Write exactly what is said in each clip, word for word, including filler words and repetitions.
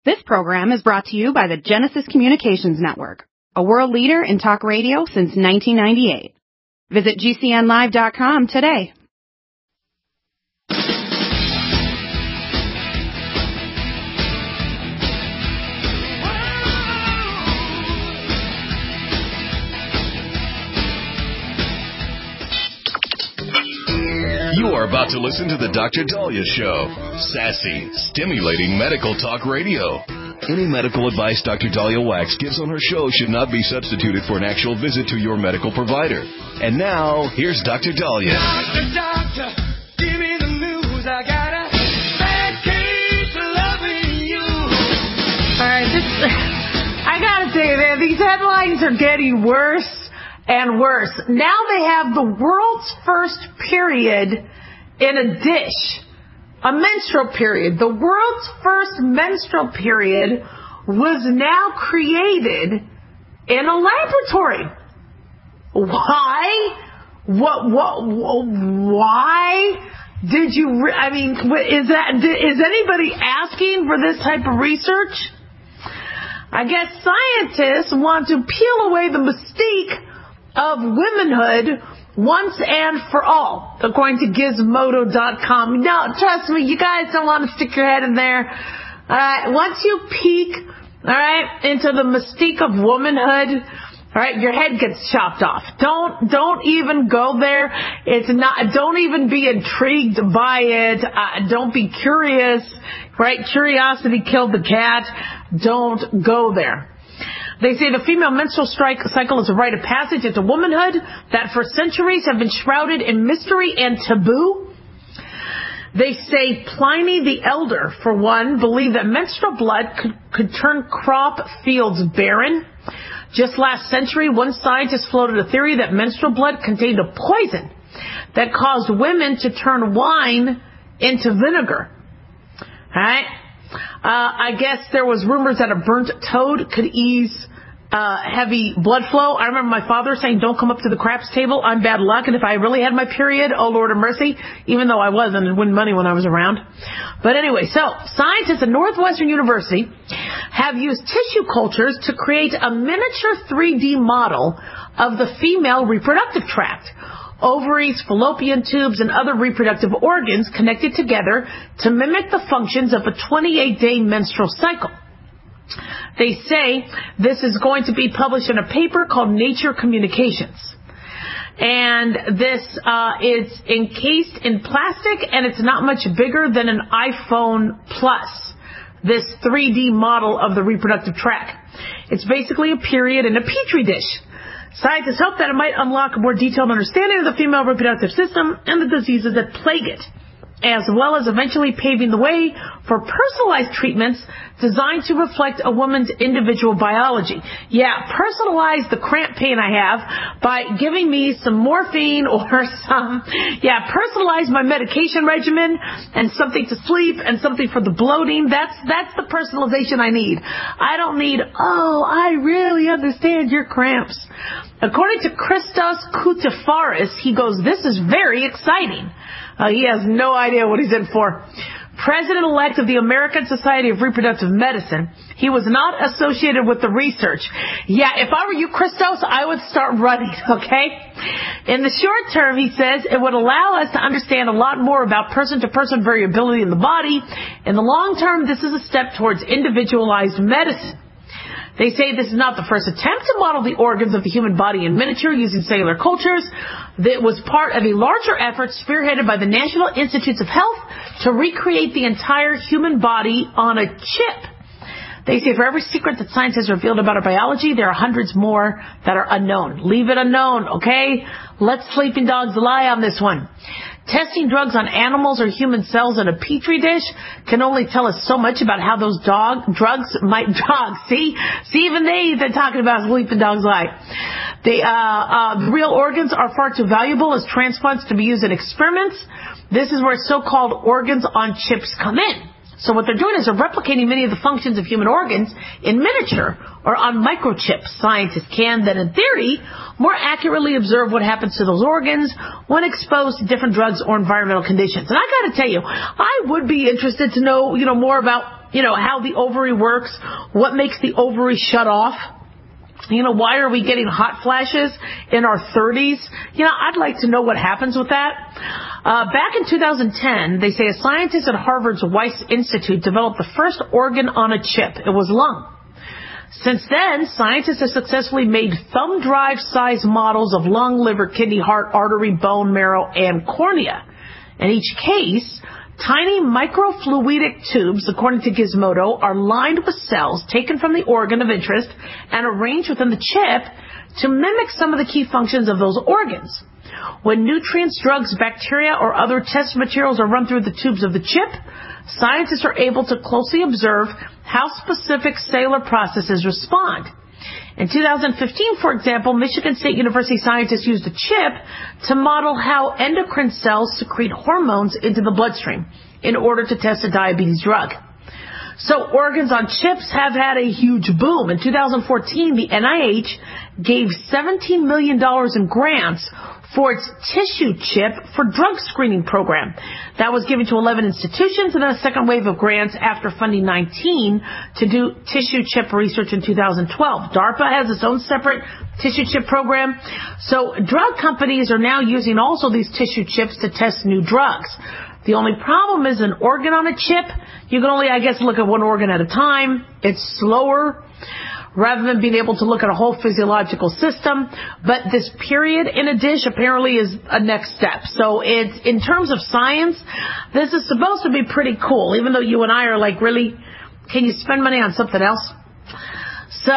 This program is brought to you by the Genesis Communications Network, a world leader in talk radio since nineteen ninety-eight. Visit G C N live dot com today. You are about to listen to the Doctor Daliah Show. Sassy, stimulating medical talk radio. Any medical advice Doctor Daliah Wax gives on her show should not be substituted for an actual visit to your medical provider. And now, here's Doctor Daliah. Doctor, doctor, give me the news. I got a bad case of loving you. All right, this, I gotta tell you, man, these headlines are getting worse and worse. Now they have the world's first period in a dish. A menstrual period. The world's first menstrual period was now created in a laboratory. Why? What, what, why did you, re- I mean, is that, is anybody asking for this type of research? I guess scientists want to peel away the mystique of womanhood once and for all, according to Gizmodo dot com. No, trust me, you guys don't want to stick your head in there. All right, once you peek, all right, into the mystique of womanhood, all right, your head gets chopped off. Don't don't even go there. It's not. Don't even be intrigued by it. Uh, don't be curious. Right? Curiosity killed the cat. Don't go there. They say the female menstrual strike cycle is a rite of passage into womanhood that for centuries have been shrouded in mystery and taboo. They say Pliny the Elder, for one, believed that menstrual blood could, could turn crop fields barren. Just last century, one scientist floated a theory that menstrual blood contained a poison that caused women to turn wine into vinegar. All right? Uh, I guess there was rumors that a burnt toad could ease uh, heavy blood flow. I remember my father saying, don't come up to the craps table. I'm bad luck. And if I really had my period, oh, Lord of mercy, even though I wasn't and win money when I was around. But anyway, so scientists at Northwestern University have used tissue cultures to create a miniature three D model of the female reproductive tract. Ovaries, fallopian tubes, and other reproductive organs connected together to mimic the functions of a twenty-eight day menstrual cycle. They say this is going to be published in a paper called Nature Communications. And this uh, is encased in plastic, and it's not much bigger than an iPhone Plus, this three D model of the reproductive tract. It's basically a period in a petri dish. Scientists hope that it might unlock a more detailed understanding of the female reproductive system and the diseases that plague it, as well as eventually paving the way for personalized treatments designed to reflect a woman's individual biology. Yeah, personalize the cramp pain I have by giving me some morphine or some, yeah, personalize my medication regimen and something to sleep and something for the bloating. That's, that's the personalization I need. I don't need, oh, I really understand your cramps. According to Christos Koutifaris, he goes, this is very exciting. Uh, he has no idea what he's in for. President-elect of the American Society of Reproductive Medicine, he was not associated with the research. Yeah, if I were you, Christos, I would start running, okay? In the short term, he says, it would allow us to understand a lot more about person-to-person variability in the body. In the long term, this is a step towards individualized medicine. They say this is not the first attempt to model the organs of the human body in miniature using cellular cultures. That was part of a larger effort spearheaded by the National Institutes of Health to recreate the entire human body on a chip. They say for every secret that science has revealed about our biology, there are hundreds more that are unknown. Leave it unknown, okay? Let sleeping dogs lie on this one. Testing drugs on animals or human cells in a petri dish can only tell us so much about how those dog drugs might dogs. See, see, even they they're talking about sleeping dogs lie. The uh, uh, real organs are far too valuable as transplants to be used in experiments. This is where so-called organs on chips come in. So what they're doing is they're replicating many of the functions of human organs in miniature or on microchips. Scientists can then, in theory, more accurately observe what happens to those organs when exposed to different drugs or environmental conditions. And I got to tell you, I would be interested to know, you know, more about you know, how the ovary works, what makes the ovary shut off. You know, why are we getting hot flashes in our thirties? You know, I'd like to know what happens with that. Uh, back in two thousand ten, they say a scientist at Harvard's Weiss Institute developed the first organ on a chip. It was lung. Since then, scientists have successfully made thumb drive size models of lung, liver, kidney, heart, artery, bone, marrow, and cornea. In each case, tiny microfluidic tubes, according to Gizmodo, are lined with cells taken from the organ of interest and arranged within the chip to mimic some of the key functions of those organs. When nutrients, drugs, bacteria, or other test materials are run through the tubes of the chip, scientists are able to closely observe how specific cellular processes respond. In two thousand fifteen, for example, Michigan State University scientists used a chip to model how endocrine cells secrete hormones into the bloodstream in order to test a diabetes drug. So organs on chips have had a huge boom. In two thousand fourteen, the N I H gave seventeen million dollars in grants for its tissue chip for drug screening program. That was given to eleven institutions, and then a second wave of grants after funding nineteen to do tissue chip research in two thousand twelve. DARPA has its own separate tissue chip program. So drug companies are now using also these tissue chips to test new drugs. The only problem is an organ on a chip. You can only, I guess, look at one organ at a time. It's slower, rather than being able to look at a whole physiological system. But this period in a dish apparently is a next step. So it's, in terms of science, this is supposed to be pretty cool, even though you and I are like, really, can you spend money on something else? So,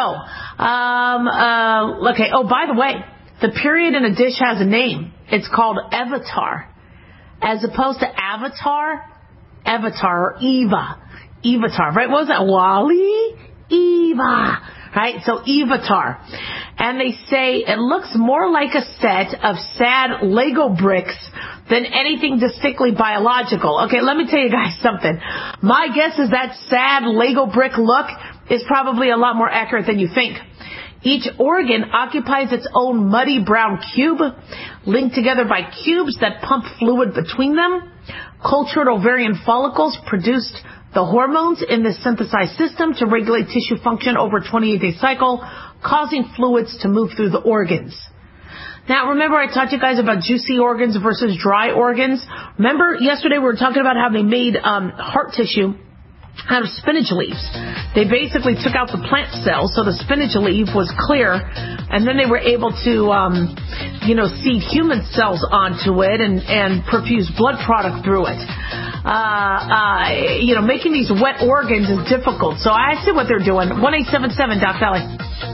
um, uh, okay, oh, by the way, the period in a dish has a name. It's called Avatar. As opposed to Avatar, Avatar, or Eva. Evatar, right? What was that? Wally? Eva. Right? So Evatar. And they say it looks more like a set of sad Lego bricks than anything distinctly biological. Okay, let me tell you guys something. My guess is that sad Lego brick look is probably a lot more accurate than you think. Each organ occupies its own muddy brown cube, linked together by cubes that pump fluid between them. Cultured ovarian follicles produced the hormones in this synthesized system to regulate tissue function over a twenty-eight day cycle, causing fluids to move through the organs. Now, remember I taught you guys about juicy organs versus dry organs? Remember yesterday we were talking about how they made um, heart tissue out of spinach leaves. They basically took out the plant cells, so the spinach leaf was clear, and then they were able to, um, you know, seed human cells onto it and, and perfuse blood product through it. Uh, uh, you know, making these wet organs is difficult, so I see what they're doing. one eight seven seven, Doc Valley.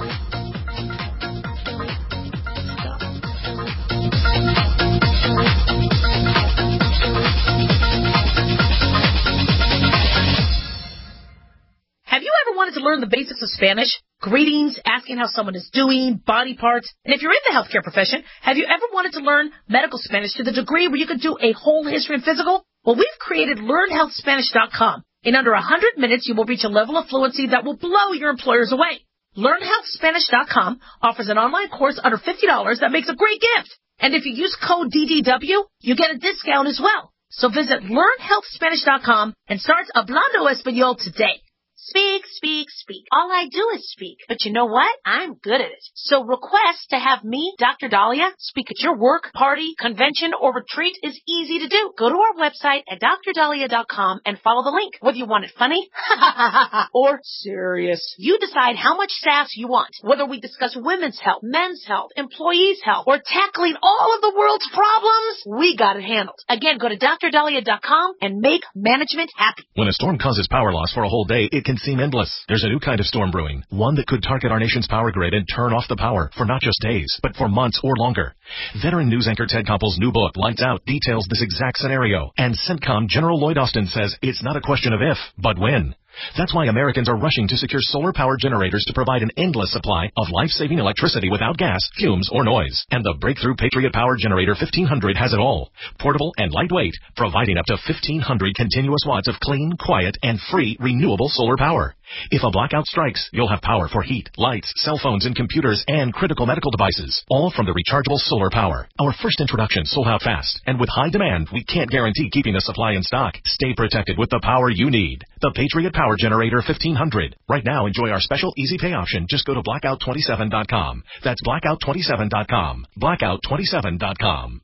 Wanted to learn the basics of Spanish, greetings, asking how someone is doing, body parts, and if you're in the healthcare profession, have you ever wanted to learn medical Spanish to the degree where you could do a whole history and physical? Well, we've created learn health spanish dot com. In under one hundred minutes, you will reach a level of fluency that will blow your employers away. learn health spanish dot com offers an online course under fifty dollars that makes a great gift. And if you use code D D W, you get a discount as well. So visit learn health spanish dot com and start Hablando Español today. Speak, speak, speak. All I do is speak. But you know what? I'm good at it. So request to have me, Doctor Dahlia, speak at your work, party, convention, or retreat is easy to do. Go to our website at dr dahlia dot com and follow the link. Whether you want it funny or serious, you decide how much sass you want. Whether we discuss women's health, men's health, employees' health, or tackling all of the world's problems, we got it handled. Again, go to dr dahlia dot com and make management happy. When a storm causes power loss for a whole day, it can seem endless. There's a new kind of storm brewing, one that could target our nation's power grid and turn off the power for not just days, but for months or longer. Veteran news anchor Ted Koppel's new book, Lights Out, details this exact scenario. And CENTCOM General Lloyd Austin says it's not a question of if, but when. That's why Americans are rushing to secure solar power generators to provide an endless supply of life-saving electricity without gas, fumes, or noise. And the breakthrough Patriot Power Generator fifteen hundred has it all. Portable and lightweight, providing up to fifteen hundred continuous watts of clean, quiet, and free renewable solar power. If a blackout strikes, you'll have power for heat, lights, cell phones, and computers, and critical medical devices, all from the rechargeable solar power. Our first introduction sold out fast, and with high demand, we can't guarantee keeping the supply in stock. Stay protected with the power you need. The Patriot Power Generator fifteen hundred. Right now, enjoy our special easy pay option. Just go to blackout twenty-seven dot com. That's blackout twenty-seven dot com. blackout twenty-seven dot com.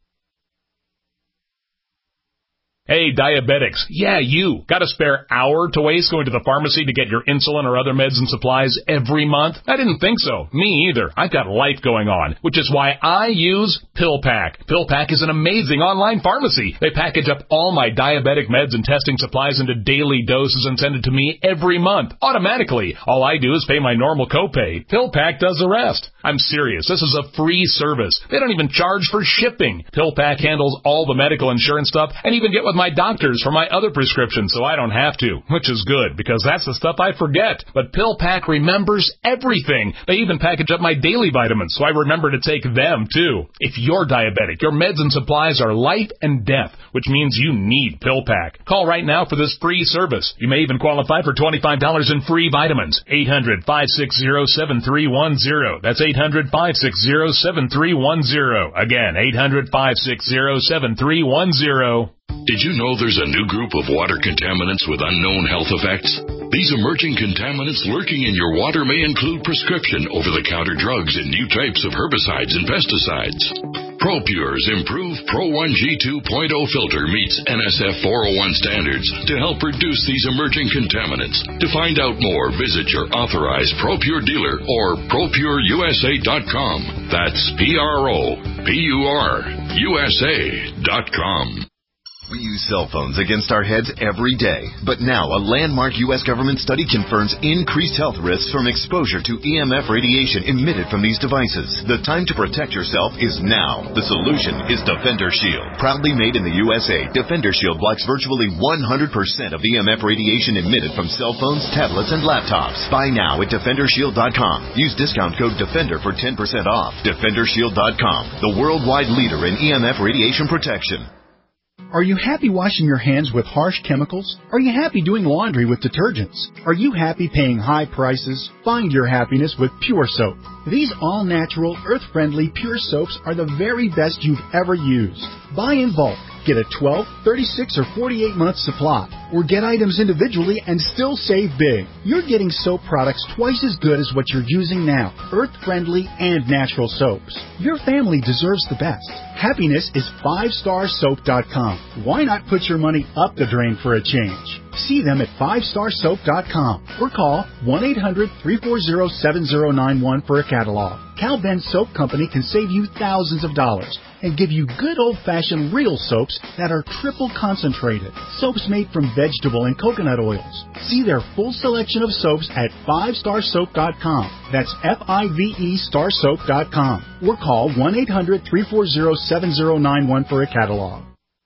Hey, diabetics. Yeah, you. Got a spare hour to waste going to the pharmacy to get your insulin or other meds and supplies every month? I didn't think so. Me either. I've got life going on, which is why I use PillPack. PillPack is an amazing online pharmacy. They package up all my diabetic meds and testing supplies into daily doses and send it to me every month, automatically. All I do is pay my normal copay. PillPack does the rest. I'm serious. This is a free service. They don't even charge for shipping. PillPack handles all the medical insurance stuff and even get with my doctors for my other prescriptions so I don't have to, which is good because that's the stuff I forget. But PillPack remembers everything. They even package up my daily vitamins so I remember to take them too. If you're diabetic, your meds and supplies are life and death, which means you need PillPack. Call right now for this free service. You may even qualify for twenty-five dollars in free vitamins. eight hundred, five six zero, seven three one zero. That's eight hundred, five six zero, seven three one zero. Again, eight hundred, five six zero, seven three one zero. Did you know there's a new group of water contaminants with unknown health effects? These emerging contaminants lurking in your water may include prescription over-the-counter drugs and new types of herbicides and pesticides. ProPure's improved Pro one G two point oh filter meets N S F four oh one standards to help reduce these emerging contaminants. To find out more, visit your authorized ProPure dealer or pro pure U S A dot com. That's P R O P U R U S A dot com. We use cell phones against our heads every day, but now a landmark U S government study confirms increased health risks from exposure to E M F radiation emitted from these devices. The time to protect yourself is now. The solution is Defender Shield. Proudly made in the U S A, Defender Shield blocks virtually one hundred percent of E M F radiation emitted from cell phones, tablets, and laptops. Buy now at defender shield dot com. Use discount code DEFENDER for ten percent off. defender shield dot com, the worldwide leader in E M F radiation protection. Are you happy washing your hands with harsh chemicals? Are you happy doing laundry with detergents? Are you happy paying high prices? Find your happiness with Pure Soap. These all-natural, earth-friendly Pure Soaps are the very best you've ever used. Buy in bulk. Get a twelve, thirty-six, or forty-eight month supply, or get items individually and still save big. You're getting soap products twice as good as what you're using now, earth-friendly and natural soaps. Your family deserves the best. Happiness is five star soap dot com. Why not put your money up the drain for a change? See them at five star soap dot com or call one eight hundred, three four zero, seven zero nine one for a catalog. Cal Ben Soap Company can save you thousands of dollars and give you good old-fashioned real soaps that are triple concentrated. Soaps made from vegetable and coconut oils. See their full selection of soaps at five star soap dot com. That's F I V E star soap dot com. Or call one eight hundred, three four zero, seven zero nine one for a catalog.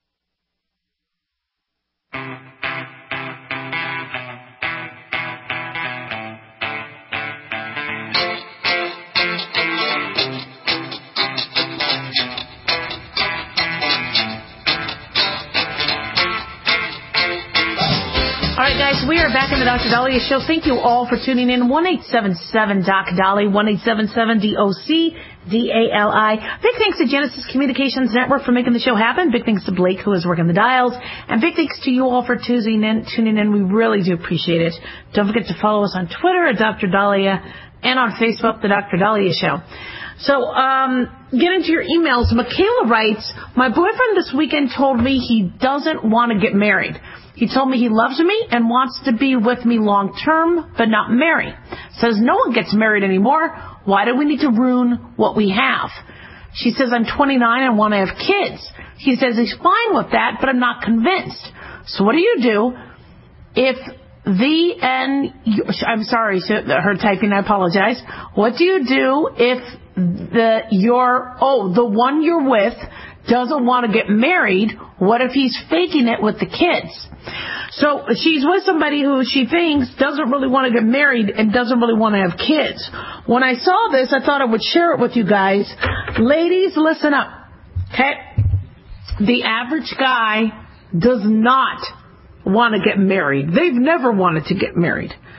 We are back in the Doctor Dahlia Show. Thank you all for tuning in. one eight seven seven D O C D A L I, one eight seven seven D O C D A L I. Big thanks to Genesis Communications Network for making the show happen. Big thanks to Blake, who is working the dials. And big thanks to you all for tuning in. Tuning in. We really do appreciate it. Don't forget to follow us on Twitter at Doctor Dahlia and on Facebook, The Doctor Dahlia Show. So, um, get into your emails. Michaela writes, my boyfriend this weekend told me he doesn't want to get married. He told me he loves me and wants to be with me long term, but not marry. Says no one gets married anymore. Why do we need to ruin what we have? She says I'm twenty-nine and want to have kids. He says he's fine with that, but I'm not convinced. So what do you do if the and I'm sorry, her typing, I apologize. What do you do if the your oh the one you're with doesn't want to get married? What if he's faking it with the kids? So she's with somebody who she thinks doesn't really want to get married and doesn't really want to have kids. When I saw this, I thought I would share it with you guys. Ladies, listen up. Okay? The average guy does not want to get married. They've never wanted to get married.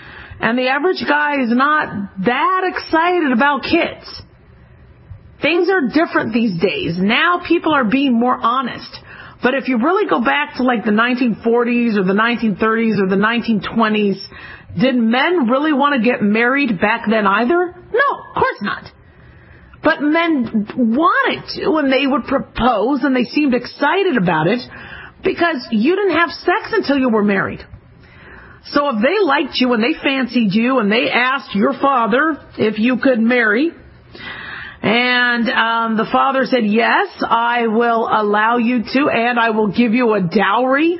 And the average guy is not that excited about kids. Things are different these days. Now people are being more honest. But if you really go back to like the nineteen forties or the nineteen thirties or the nineteen twenties, did men really want to get married back then either? No, of course not. But men wanted to, and they would propose, and they seemed excited about it because you didn't have sex until you were married. So if they liked you and they fancied you and they asked your father if you could marry, and um, the father said, yes, I will allow you to, and I will give you a dowry,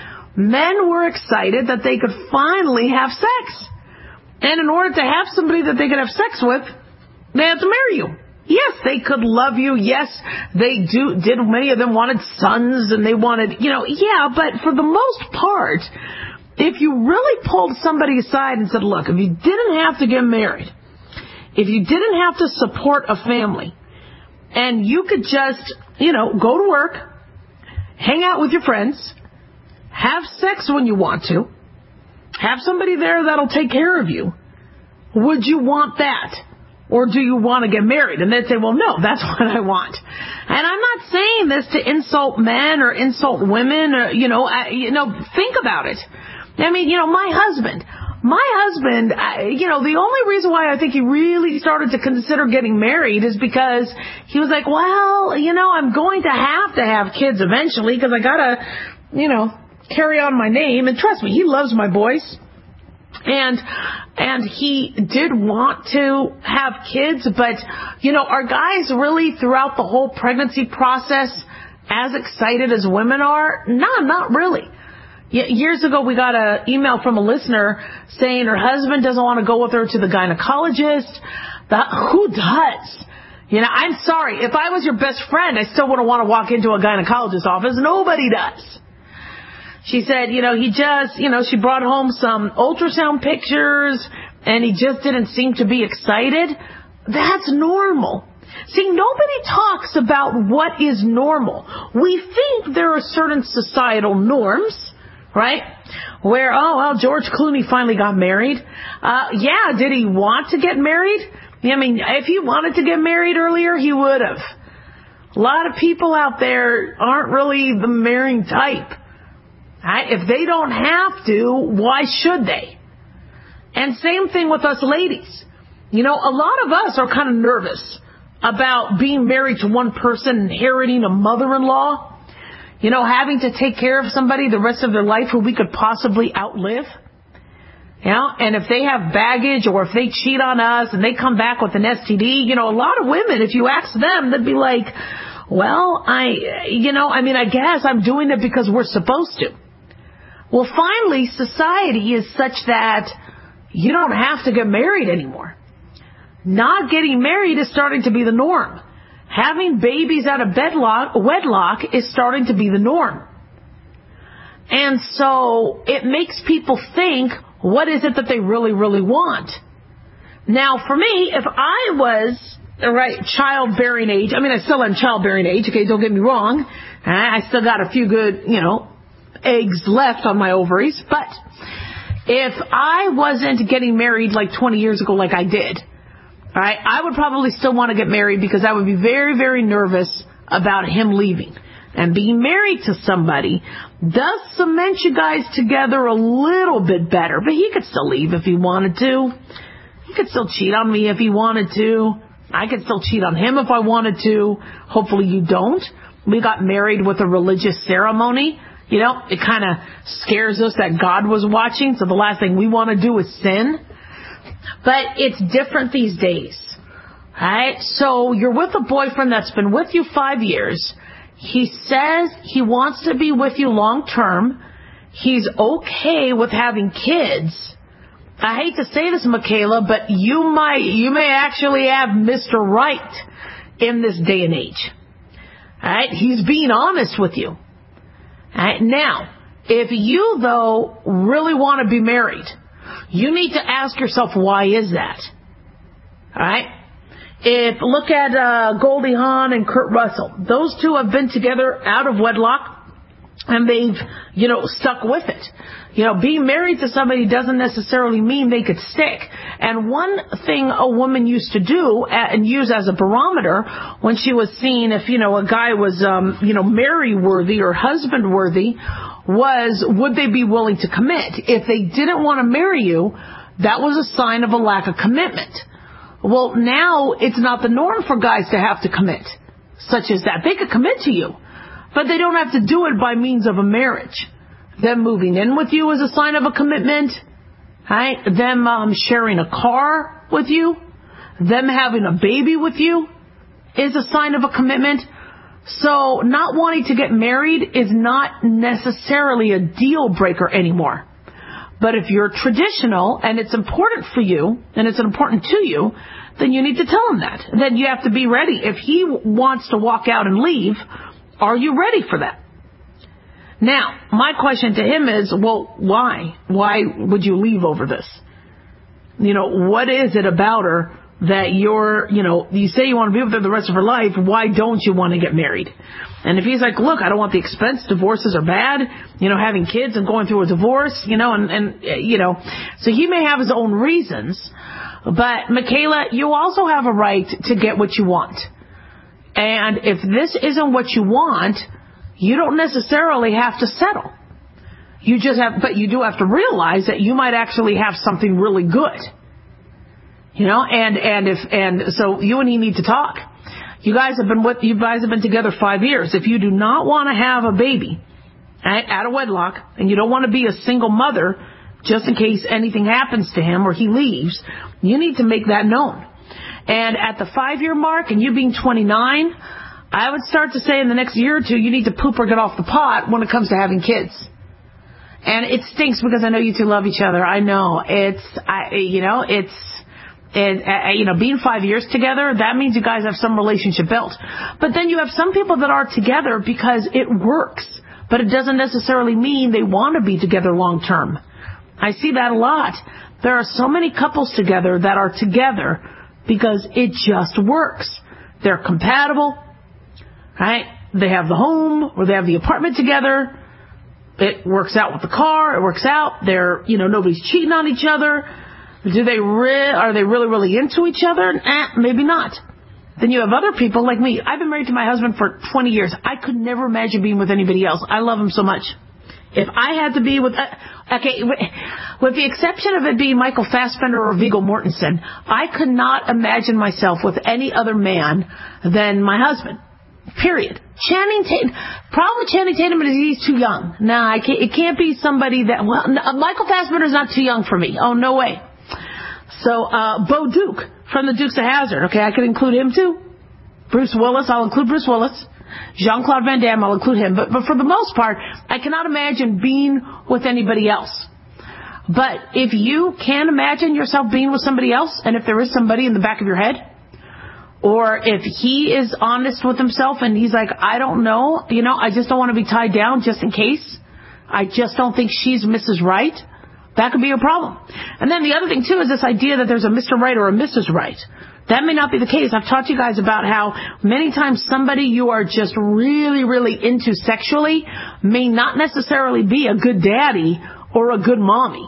men were excited that they could finally have sex. And in order to have somebody that they could have sex with, they had to marry you. Yes, they could love you. Yes, they do. Did many of them wanted sons, and they wanted, you know, yeah, but for the most part, if you really pulled somebody aside and said, look, if you didn't have to get married, if you didn't have to support a family, and you could just, you know, go to work, hang out with your friends, have sex when you want to, have somebody there that'll take care of you, would you want that? Or do you want to get married? And they'd say, well, no, that's what I want. And I'm not saying this to insult men or insult women, or, you know, I, you know, think about it. I mean, you know, my husband, my husband, I, you know, the only reason why I think he really started to consider getting married is because he was like, well, you know, I'm going to have to have kids eventually because I got to, you know, carry on my name. And trust me, he loves my boys. And, and he did want to have kids, but, you know, are guys really throughout the whole pregnancy process as excited as women are? No, not really. Years ago, we got an email from a listener saying her husband doesn't want to go with her to the gynecologist. That, who does? You know, I'm sorry. If I was your best friend, I still wouldn't want to walk into a gynecologist's office. Nobody does. She said, you know, he just, you know, she brought home some ultrasound pictures and he just didn't seem to be excited. That's normal. See, nobody talks about what is normal. We think there are certain societal norms, right? Where, oh, well, George Clooney finally got married. Uh, yeah, did he want to get married? I mean, if he wanted to get married earlier, he would have. A lot of people out there aren't really the marrying type. Right? If they don't have to, why should they? And same thing with us ladies. You know, a lot of us are kind of nervous about being married to one person, inheriting a mother-in-law, you know, having to take care of somebody the rest of their life who we could possibly outlive. You know, and if they have baggage or if they cheat on us and they come back with an S T D, you know, a lot of women, if you ask them, they'd be like, well, I, you know, I mean, I guess I'm doing it because we're supposed to. Well, finally, society is such that you don't have to get married anymore. Not getting married is starting to be the norm. Having babies out of wedlock, wedlock is starting to be the norm. And so it makes people think, what is it that they really, really want? Now, for me, if I was, right, childbearing age, I mean, I still am childbearing age, okay, don't get me wrong. I still got a few good, you know, eggs left on my ovaries, but if I wasn't getting married like twenty years ago like I did, all right, I would probably still want to get married because I would be very, very nervous about him leaving. And being married to somebody does cement you guys together a little bit better, but he could still leave if he wanted to. He could still cheat on me if he wanted to. I could still cheat on him if I wanted to. Hopefully you don't. We got married with a religious ceremony. You know, it kind of scares us that God was watching, so the last thing we want to do is sin. But it's different these days. Right? So you're with a boyfriend that's been with you five years. He says he wants to be with you long term. He's okay with having kids. I hate to say this, Michaela, but you might, you may actually have Mister Right in this day and age. All right? He's being honest with you. All right, now, if you, though, really want to be married, you need to ask yourself, why is that? All right? If look at uh, Goldie Hawn and Kurt Russell. Those two have been together out of wedlock, and they've, you know, stuck with it. You know, being married to somebody doesn't necessarily mean they could stick. And one thing a woman used to do and use as a barometer when she was seeing if, you know, a guy was, um, you know, marry-worthy or husband-worthy was, would they be willing to commit? If they didn't want to marry you, that was a sign of a lack of commitment. Well, now it's not the norm for guys to have to commit, such as that. They could commit to you, but they don't have to do it by means of a marriage. Them moving in with you is a sign of a commitment. Right? Them um, sharing a car with you, them having a baby with you is a sign of a commitment. So not wanting to get married is not necessarily a deal breaker anymore. But if you're traditional and it's important for you and it's important to you, then you need to tell him that. Then you have to be ready. If he wants to walk out and leave, are you ready for that? Now, my question to him is, well, why? Why would you leave over this? You know, what is it about her that you're, you know, you say you want to be with her the rest of her life, why don't you want to get married? And if he's like, look, I don't want the expense, divorces are bad, you know, having kids and going through a divorce, you know, and, and you know, so he may have his own reasons. But, Michaela, you also have a right to get what you want. And if this isn't what you want, you don't necessarily have to settle. You just have, but you do have to realize that you might actually have something really good. You know, and, and if, and so you and he need to talk. You guys have been with, you guys have been together five years. If you do not want to have a baby out of wedlock, and you don't want to be a single mother just in case anything happens to him or he leaves, you need to make that known. And at the five-year mark, and you being twenty-nine, I would start to say in the next year or two, you need to poop or get off the pot when it comes to having kids. And it stinks because I know you two love each other. I know. It's, I, you know, it's, it, uh, you know, being five years together, that means you guys have some relationship built. But then you have some people that are together because it works. But it doesn't necessarily mean they want to be together long term. I see that a lot. There are so many couples together that are together because it just works. They're compatible, right? They have the home or they have the apartment together. It works out with the car. It works out. They're, you know, nobody's cheating on each other. Do they re- are they really, really into each other? Eh, maybe not. Then you have other people like me. I've been married to my husband for twenty years. I could never imagine being with anybody else. I love him so much. If I had to be with, uh, okay, with the exception of it being Michael Fassbender or Viggo Mortensen, I could not imagine myself with any other man than my husband. Period. Channing Tatum. Problem with Channing Tatum is he's too young. Nah, I can't, it can't be somebody that. Well, no, Michael Fassbender's not too young for me. Oh, no way. So, uh, Bo Duke from the Dukes of Hazzard. Okay, I could include him too. Bruce Willis. I'll include Bruce Willis. Jean-Claude Van Damme, I'll include him. But, but for the most part, I cannot imagine being with anybody else. But if you can imagine yourself being with somebody else, and if there is somebody in the back of your head, or if he is honest with himself and he's like, I don't know, you know, I just don't want to be tied down just in case. I just don't think she's Missus Right. That could be a problem. And then the other thing, too, is this idea that there's a Mister Right or a Missus Right. That may not be the case. I've taught you guys about how many times somebody you are just really, really into sexually may not necessarily be a good daddy or a good mommy.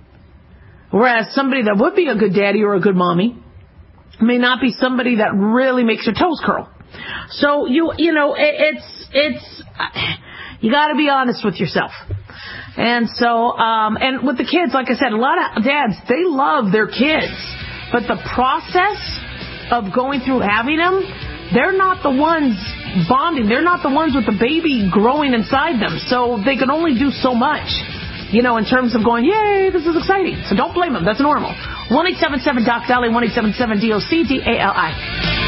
Whereas somebody that would be a good daddy or a good mommy may not be somebody that really makes your toes curl. So, you you know, it, it's, it's, you got to be honest with yourself. And so, um, and with the kids, like I said, a lot of dads, they love their kids. But the process of going through having them, they're not the ones bonding. They're not the ones with the baby growing inside them. So they can only do so much, you know, in terms of going, yay, this is exciting. So don't blame them. That's normal. one eight seven seven D O C D A L I, one eight seven seven D O C D A L I.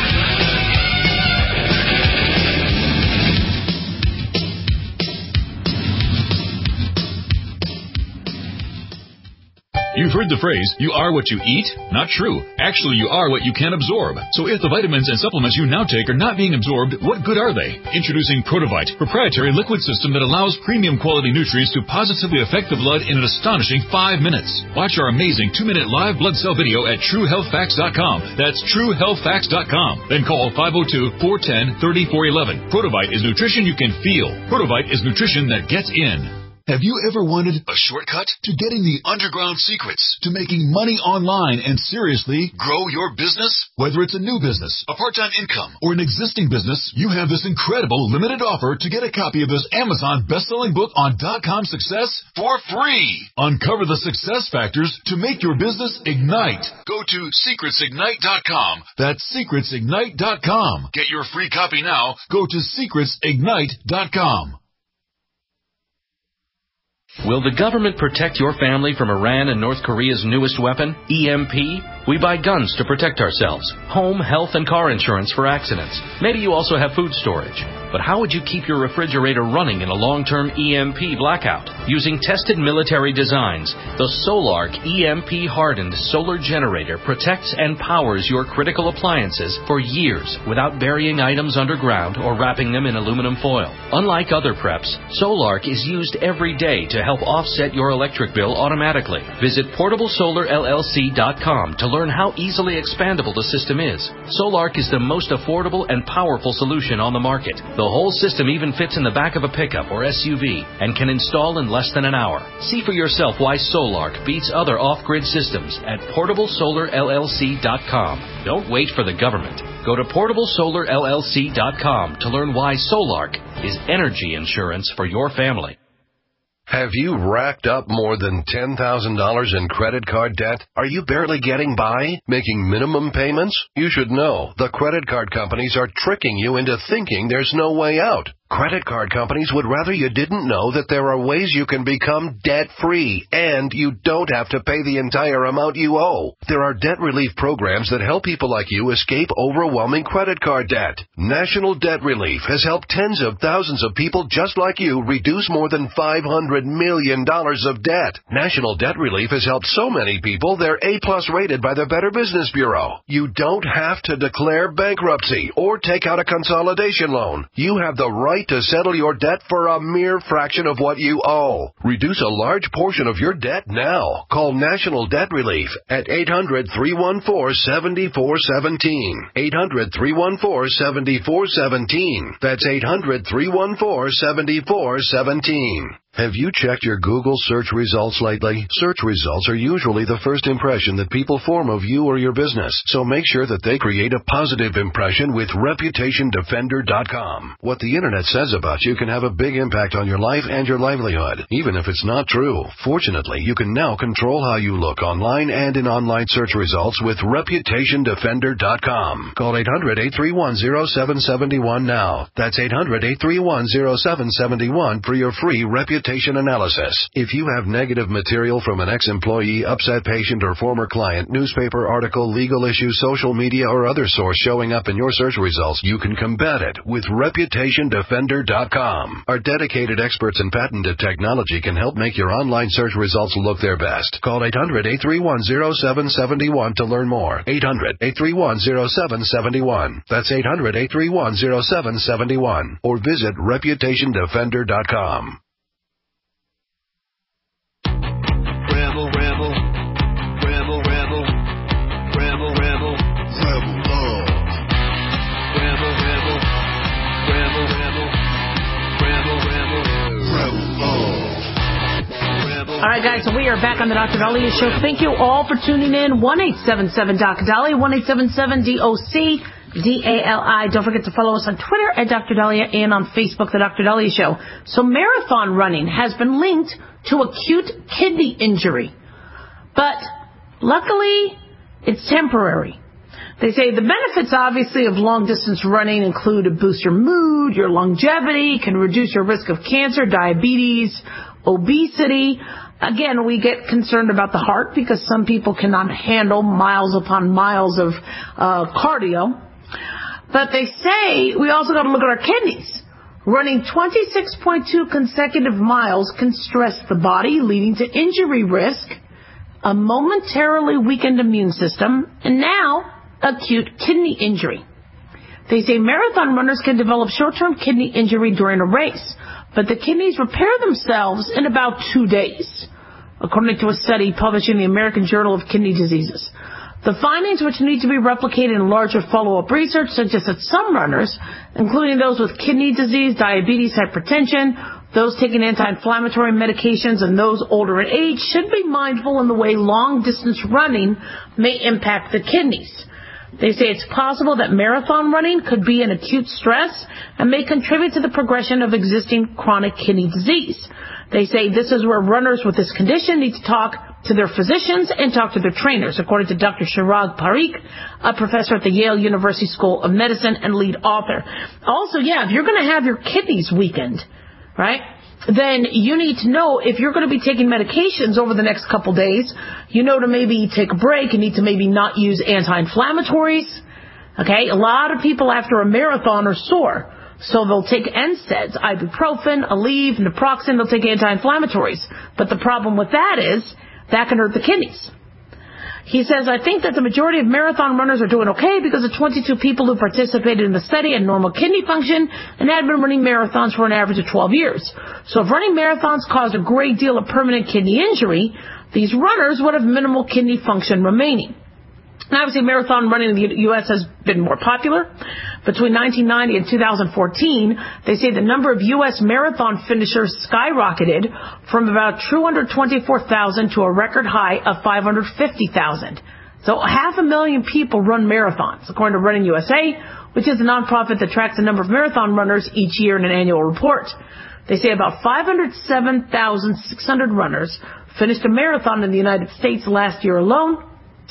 You've heard the phrase, you are what you eat? Not true. Actually, you are what you can absorb. So if the vitamins and supplements you now take are not being absorbed, what good are they? Introducing Protovite, proprietary liquid system that allows premium quality nutrients to positively affect the blood in an astonishing five minutes. Watch our amazing two-minute live blood cell video at true health facts dot com. That's true health facts dot com. Then call five oh two, four one zero, three four one one. Protovite is nutrition you can feel. Protovite is nutrition that gets in. Have you ever wanted a shortcut to getting the underground secrets to making money online and seriously grow your business? Whether it's a new business, a part-time income, or an existing business, you have this incredible limited offer to get a copy of this Amazon best-selling book on dot-com success for free. Uncover the success factors to make your business ignite. Go to secrets ignite dot com. That's secrets ignite dot com. Get your free copy now. Go to secrets ignite dot com. Will the government protect your family from Iran and North Korea's newest weapon, E M P? We buy guns to protect ourselves, home, health, and car insurance for accidents. Maybe you also have food storage. But how would you keep your refrigerator running in a long-term E M P blackout? Using tested military designs, the Solark E M P-hardened solar generator protects and powers your critical appliances for years without burying items underground or wrapping them in aluminum foil. Unlike other preps, Solark is used every day to help offset your electric bill automatically. Visit portable solar L L C dot com to learn how easily expandable the system is. Solark is the most affordable and powerful solution on the market. The whole system even fits in the back of a pickup or S U V and can install in less than an hour. See for yourself why Solark beats other off-grid systems at portable solar L L C dot com. Don't wait for the government. Go to portable solar L L C dot com to learn why Solark is energy insurance for your family. Have you racked up more than ten thousand dollars in credit card debt? Are you barely getting by, making minimum payments? You should know the credit card companies are tricking you into thinking there's no way out. Credit card companies would rather you didn't know that there are ways you can become debt-free, and you don't have to pay the entire amount you owe. There are debt relief programs that help people like you escape overwhelming credit card debt. National Debt Relief has helped tens of thousands of people just like you reduce more than five hundred million dollars of debt. National Debt Relief has helped so many people they're A-plus rated by the Better Business Bureau. You don't have to declare bankruptcy or take out a consolidation loan. You have the right to settle your debt for a mere fraction of what you owe. Reduce a large portion of your debt now. Call National Debt Relief at eight hundred, three one four, seven four one seven. eight hundred, three one four, seven four one seven. That's eight hundred, three one four, seven four one seven. Have you checked your Google search results lately? Search results are usually the first impression that people form of you or your business, so make sure that they create a positive impression with reputation defender dot com. What the internet says about you can have a big impact on your life and your livelihood, even if it's not true. Fortunately, you can now control how you look online and in online search results with reputation defender dot com. Call eight hundred, eight three one, zero seven seven one now. That's eight hundred, eight three one, zero seven seven one for your free reputation analysis. If you have negative material from an ex-employee, upset patient, or former client, newspaper article, legal issue, social media, or other source showing up in your search results, you can combat it with reputation defender dot com. Our dedicated experts in patented technology can help make your online search results look their best. Call eight hundred, eight three one, zero seven seven one to learn more. eight hundred, eight three one, zero seven seven one. That's eight hundred, eight three one, zero seven seven one. Or visit reputation defender dot com. Rebel, rebel, rebel, rebel, rebel, rebel, rebel love. Rebel, rebel, rebel, rebel, rebel, rebel, rebel love. All right, guys, so we are back on the Doctor Daliah Show. Thank you all for tuning in. one eight seven seven D O C Daliah, one eight seven seven D O C D A L I. Don't forget to follow us on Twitter at Doctor Daliah and on Facebook, The Doctor Daliah Show. So marathon running has been linked to acute kidney injury. But luckily, it's temporary. They say the benefits, obviously, of long-distance running include to boost your mood, your longevity, can reduce your risk of cancer, diabetes, obesity. Again, we get concerned about the heart because some people cannot handle miles upon miles of uh, cardio. But they say we also got to look at our kidneys. Running twenty-six point two consecutive miles can stress the body, leading to injury risk, a momentarily weakened immune system, and now acute kidney injury. They say marathon runners can develop short-term kidney injury during a race, but the kidneys repair themselves in about two days, according to a study published in the American Journal of Kidney Diseases. The findings, which need to be replicated in larger follow-up research, suggest that some runners, including those with kidney disease, diabetes, hypertension, Those taking anti-inflammatory medications and those older in age should be mindful in the way long-distance running may impact the kidneys. They say it's possible that marathon running could be an acute stress and may contribute to the progression of existing chronic kidney disease. They say this is where runners with this condition need to talk to their physicians and talk to their trainers, according to Doctor Chirag Parikh, a professor at the Yale University School of Medicine and lead author. Also, yeah, if you're going to have your kidneys weakened, right, then you need to know if you're going to be taking medications over the next couple days, you know to maybe take a break. You need to maybe not use anti-inflammatories. Okay, a lot of people after a marathon are sore, so they'll take N SAIDs, ibuprofen, Aleve, naproxen, they'll take anti-inflammatories. But the problem with that is that can hurt the kidneys. He says, I think that the majority of marathon runners are doing okay because the twenty-two people who participated in the study had normal kidney function and had been running marathons for an average of twelve years. So if running marathons caused a great deal of permanent kidney injury, these runners would have minimal kidney function remaining. Now, obviously, marathon running in the U S has been more popular. Between nineteen ninety and two thousand fourteen, they say the number of U S marathon finishers skyrocketed from about two hundred twenty-four thousand to a record high of five hundred fifty thousand. So half a million people run marathons, according to Running U S A, which is a nonprofit that tracks the number of marathon runners each year in an annual report. They say about five hundred seven thousand six hundred runners finished a marathon in the United States last year alone.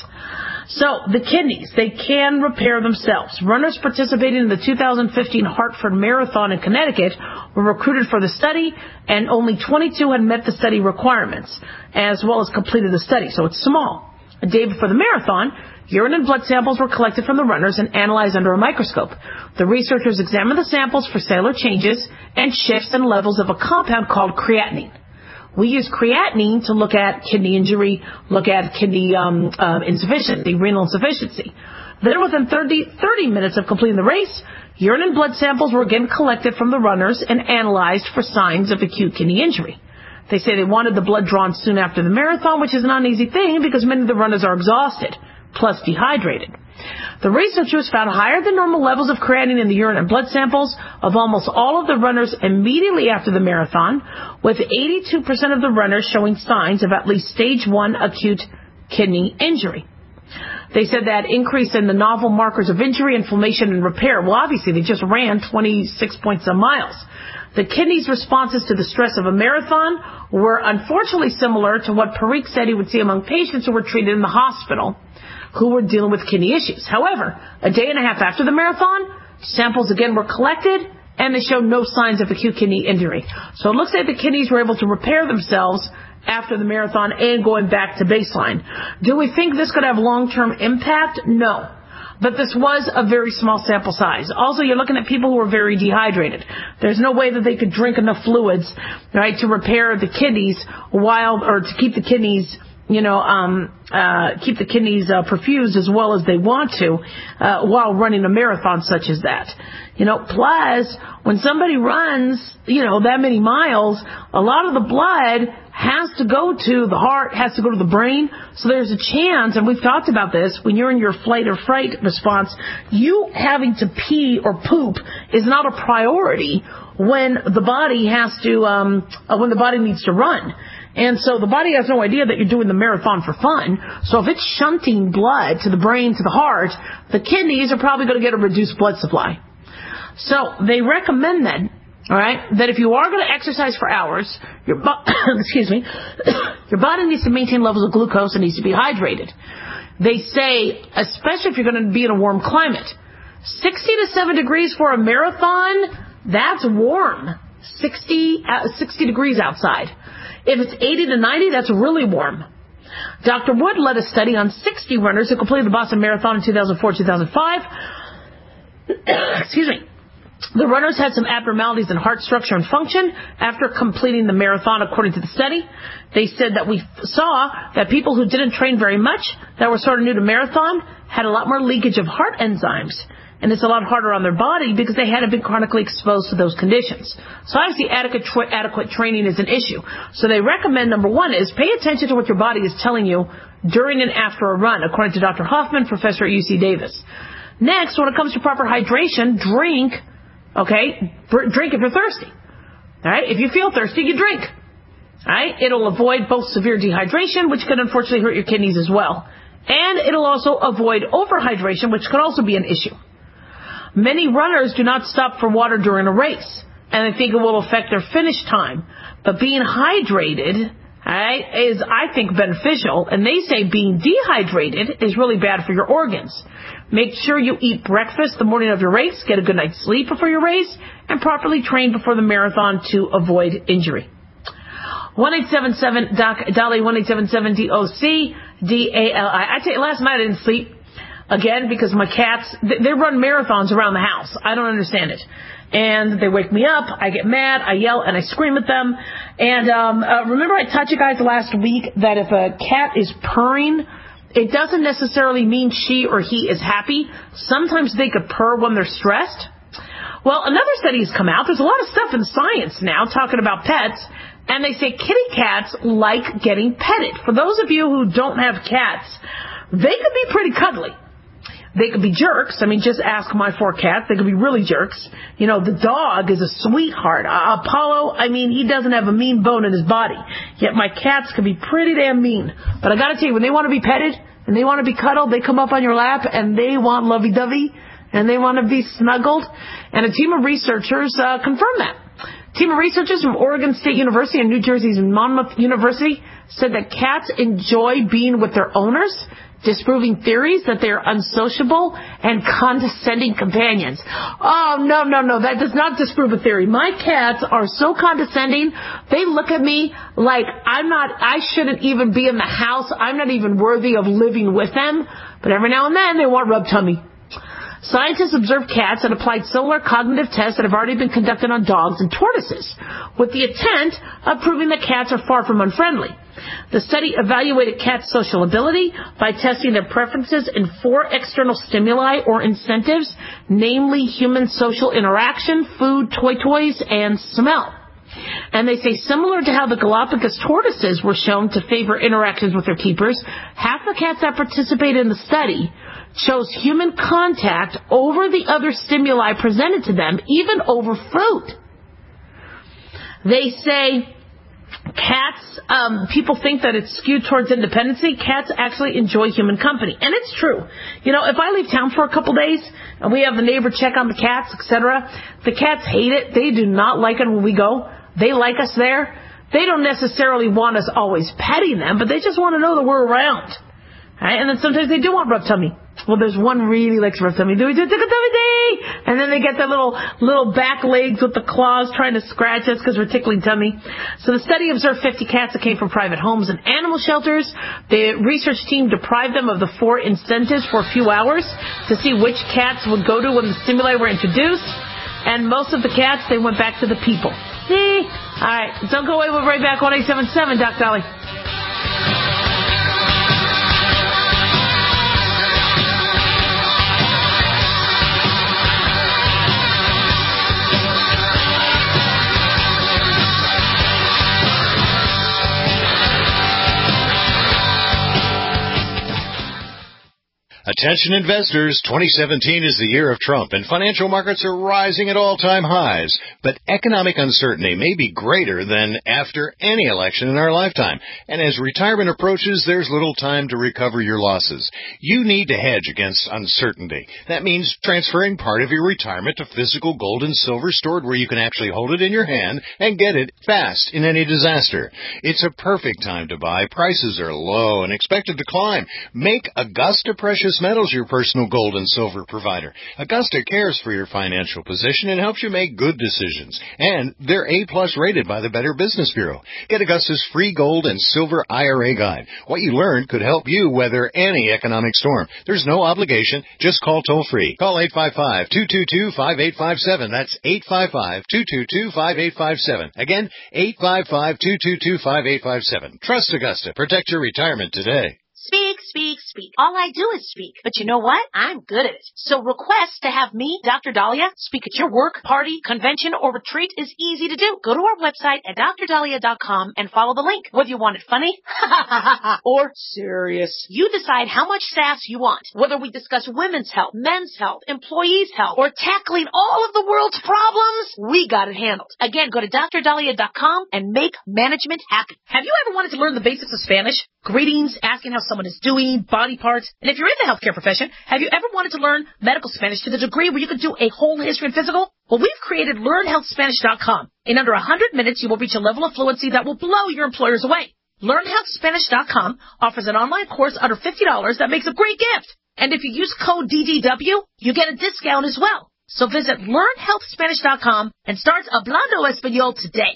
So, the kidneys, they can repair themselves. Runners participating in the two thousand fifteen Hartford Marathon in Connecticut were recruited for the study, and only twenty-two had met the study requirements, as well as completed the study, so it's small. A day before the marathon, urine and blood samples were collected from the runners and analyzed under a microscope. The researchers examined the samples for cellular changes and shifts in levels of a compound called creatinine. We use creatinine to look at kidney injury, look at kidney um, uh, insufficiency, renal insufficiency. Then within thirty, thirty minutes of completing the race, urine and blood samples were again collected from the runners and analyzed for signs of acute kidney injury. They say they wanted the blood drawn soon after the marathon, which is not an easy thing because many of the runners are exhausted, plus dehydrated. The researchers found higher than normal levels of creatinine in the urine and blood samples of almost all of the runners immediately after the marathon, with eighty-two percent of the runners showing signs of at least stage one acute kidney injury. They said that increase in the novel markers of injury, inflammation, and repair. Well, obviously, they just ran twenty-six point some miles. The kidneys' responses to the stress of a marathon were unfortunately similar to what Parikh said he would see among patients who were treated in the hospital who were dealing with kidney issues. However, a day and a half after the marathon, samples again were collected, and they showed no signs of acute kidney injury. So it looks like the kidneys were able to repair themselves after the marathon and going back to baseline. Do we think this could have long-term impact? No. But this was a very small sample size. Also, you're looking at people who are very dehydrated. There's no way that they could drink enough fluids, right, to repair the kidneys while, or to keep the kidneys, you know, um, uh, keep the kidneys uh, perfused as well as they want to uh, while running a marathon such as that. You know, plus, when somebody runs, you know, that many miles, a lot of the blood has to go to the heart, has to go to the brain. So there's a chance, and we've talked about this, when you're in your flight or fright response, you having to pee or poop is not a priority when the body has to, um, uh, when the body needs to run. And so the body has no idea that you're doing the marathon for fun. So if it's shunting blood to the brain, to the heart, the kidneys are probably going to get a reduced blood supply. So they recommend then, all right, that if you are going to exercise for hours, your bo- excuse me, your body needs to maintain levels of glucose and needs to be hydrated. They say, especially if you're going to be in a warm climate, sixty to seven degrees for a marathon, that's warm. sixty, uh, sixty degrees outside. If it's eighty to ninety, that's really warm. Doctor Wood led a study on sixty runners who completed the Boston Marathon in two thousand four to two thousand five. Excuse me. The runners had some abnormalities in heart structure and function after completing the marathon, according to the study. They said that we saw that people who didn't train very much, that were sort of new to marathon, had a lot more leakage of heart enzymes. And it's a lot harder on their body because they hadn't been chronically exposed to those conditions. So obviously adequate, tra- adequate training is an issue. So they recommend, number one, is pay attention to what your body is telling you during and after a run, according to Doctor Hoffman, professor at U C Davis. Next, when it comes to proper hydration, drink, okay, drink if you're thirsty. All right? If you feel thirsty, you drink. All right? It'll avoid both severe dehydration, which could unfortunately hurt your kidneys as well. And it'll also avoid overhydration, which could also be an issue. Many runners do not stop for water during a race, and they think it will affect their finish time. But being hydrated, right, is, I think, beneficial. And they say being dehydrated is really bad for your organs. Make sure you eat breakfast the morning of your race, get a good night's sleep before your race, and properly train before the marathon to avoid injury. one eight seven seven D O C, Dolly, one eight seven seven D O C, D A L I. I tell you, last night I didn't sleep, again, because my cats, they run marathons around the house. I don't understand it. And they wake me up, I get mad, I yell, and I scream at them. And um, uh, remember I taught you guys last week that if a cat is purring, it doesn't necessarily mean she or he is happy. Sometimes they could purr when they're stressed. Well, another study has come out. There's a lot of stuff in science now talking about pets. And they say kitty cats like getting petted. For those of you who don't have cats, they could be pretty cuddly. They could be jerks. I mean, just ask my four cats. They could be really jerks. You know, the dog is a sweetheart. Uh, Apollo, I mean, he doesn't have a mean bone in his body. Yet my cats can be pretty damn mean. But I got to tell you, when they want to be petted and they want to be cuddled, they come up on your lap and they want lovey-dovey and they want to be snuggled. And a team of researchers uh, confirmed that. A team of researchers from Oregon State University and New Jersey's Monmouth University said that cats enjoy being with their owners, disproving theories that they are unsociable and condescending companions. Oh, no, no, no, that does not disprove a theory. My cats are so condescending. They look at me like I'm not, I shouldn't even be in the house. I'm not even worthy of living with them. But every now and then they want rub tummy. Scientists observed cats and applied similar cognitive tests that have already been conducted on dogs and tortoises, with the intent of proving that cats are far from unfriendly. The study evaluated cats' social ability by testing their preferences in four external stimuli or incentives, namely human social interaction, food, toy toys, and smell. And they say similar to how the Galapagos tortoises were shown to favor interactions with their keepers, half the cats that participated in the study chose human contact over the other stimuli presented to them, even over food. They say cats, um, people think that it's skewed towards independency. Cats actually enjoy human company. And it's true. You know, if I leave town for a couple days and we have the neighbor check on the cats, et cetera, the cats hate it. They do not like it when we go. They like us there. They don't necessarily want us always petting them, but they just want to know that we're around. Right? And then sometimes they do want rub tummy. Well, there's one really likes rub tummy. Do we do tickle tummy day? And then they get their little little back legs with the claws trying to scratch us because we're tickling tummy. So the study observed fifty cats that came from private homes and animal shelters. The research team deprived them of the four incentives for a few hours to see which cats would go to when the stimuli were introduced. And most of the cats, they went back to the people. See? All right. Don't go away. We'll be right back. one eight seven seven, Doc Dolly. Attention investors, twenty seventeen is the year of Trump, and financial markets are rising at all-time highs. But economic uncertainty may be greater than after any election in our lifetime. And as retirement approaches, there's little time to recover your losses. You need to hedge against uncertainty. That means transferring part of your retirement to physical gold and silver stored where you can actually hold it in your hand and get it fast in any disaster. It's a perfect time to buy. Prices are low and expected to climb. Make Augusta Precious Metals your personal gold and silver provider. Augusta cares for your financial position and helps you make good decisions. And they're A-plus rated by the Better Business Bureau. Get Augusta's free gold and silver I R A guide. What you learned could help you weather any economic storm. There's no obligation. Just call toll-free. Call eight five five, two two two, five eight five seven. That's eight five five, two two two, five eight five seven. Again, eight five five, two two two, five eight five seven. Trust Augusta. Protect your retirement today. Speak, speak, speak. All I do is speak. But you know what? I'm good at it. So request to have me, Doctor Dahlia, speak at your work, party, convention, or retreat is easy to do. Go to our website at dr dahlia dot com and follow the link. Whether you want it funny or serious, you decide how much sass you want. Whether we discuss women's health, men's health, employees' health, or tackling all of the world's problems, we got it handled. Again, go to dr dahlia dot com and make management happen. Have you ever wanted to learn the basics of Spanish? Greetings, asking how someone is doing, body parts. And if you're in the healthcare profession, have you ever wanted to learn medical Spanish to the degree where you could do a whole history and physical? Well, we've created learn health spanish dot com. In under one hundred minutes, you will reach a level of fluency that will blow your employers away. learn health spanish dot com offers an online course under fifty dollars that makes a great gift. And if you use code D D W, you get a discount as well. So visit learn health spanish dot com and start Hablando Español today.